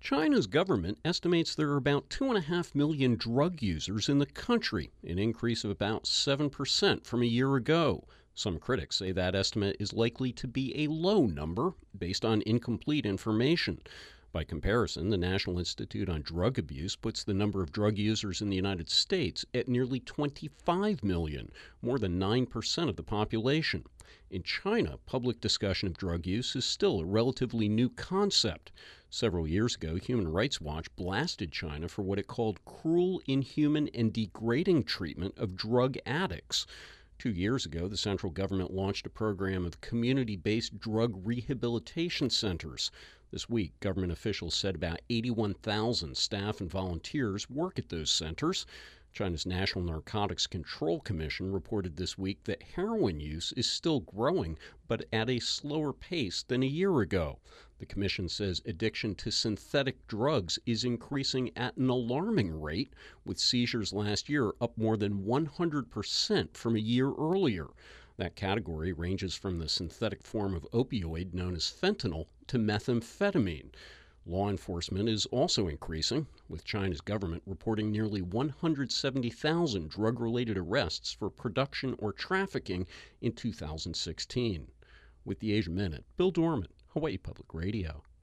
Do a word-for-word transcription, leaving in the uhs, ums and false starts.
China's government estimates there are about two and a half million drug users in the country, an increase of about seven percent from a year ago. Some critics say that estimate is likely to be a low number based on incomplete information. By comparison, the National Institute on Drug Abuse puts the number of drug users in the United States at nearly twenty-five million, more than nine percent of the population. In China, public discussion of drug use is still a relatively new concept. Several years ago, Human Rights Watch blasted China for what it called cruel, inhuman, and degrading treatment of drug addicts. Two years ago, the central government launched a program of community-based drug rehabilitation centers. This week, government officials said about eighty-one thousand staff and volunteers work at those centers. China's National Narcotics Control Commission reported this week that heroin use is still growing, but at a slower pace than a year ago. The commission says addiction to synthetic drugs is increasing at an alarming rate, with seizures last year up more than one hundred percent from a year earlier. That category ranges from the synthetic form of opioid known as fentanyl to methamphetamine. Law enforcement is also increasing, with China's government reporting nearly one hundred seventy thousand drug-related arrests for production or trafficking in two thousand sixteen. With the Asia Minute, Bill Dorman, Hawaii Public Radio.